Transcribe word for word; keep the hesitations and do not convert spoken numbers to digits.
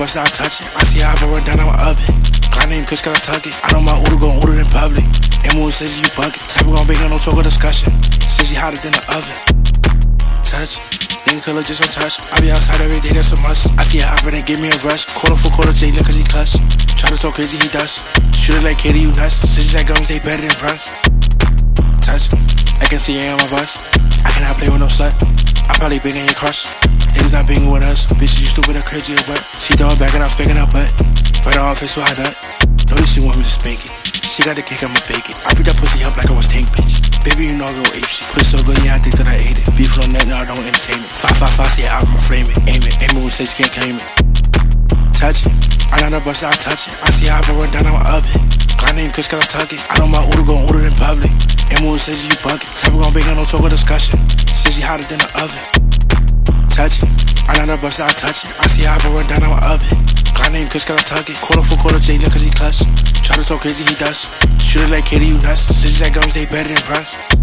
bust, I touch it. I see how I run down on my oven. My name Kush, cause I tuck it. I know my Udo gon' order in public. And when says you bucket, type we gon' bake on no talk or discussion. Says she hotter than the oven. Touch, nigga could look just on touch. I be outside every day, that's a must. I see her operating, give me a rush. Quarter for quarter, J cause he clutch. Try to talk crazy, he does. Shoot it like Katie, you nuts. Says that gums, they better than fronts. Touch, I can see you on my bus. I cannot play with no slut. I probably big in your crush. Niggas not being with us. Bitches, you stupid or crazy as what? She throw it back and I'm spanking her butt. Right on her face, so I nut. Notice she want me to spank it. She got the cake, I'ma bake it. I beat that pussy up like I was tank, bitch. Baby, you know I go ape shit. Pussy so good, yeah, I think that I ate it. Beef on that, no, I don't entertain it. Five, five, five, see it, I'ma frame it. Aim it, aim it when six can't claim it. Touch it, I got no bust, I touch it. I see how I run down on my oven. My name Kush, cause I tuck it. I know my Udo gon' order in public. And when says you bucket, type we gon' bake on no talk or discussion. Says she hotter than the oven. Touch it, I got no bust, I touch it. I see how I run down on my oven. My name Kush, cause I tuck it. Quarter for quarter, J cause he clutch. Try to talk crazy, he does. Shoot it like Katie, you nuts. Says that gums, they better than fronts.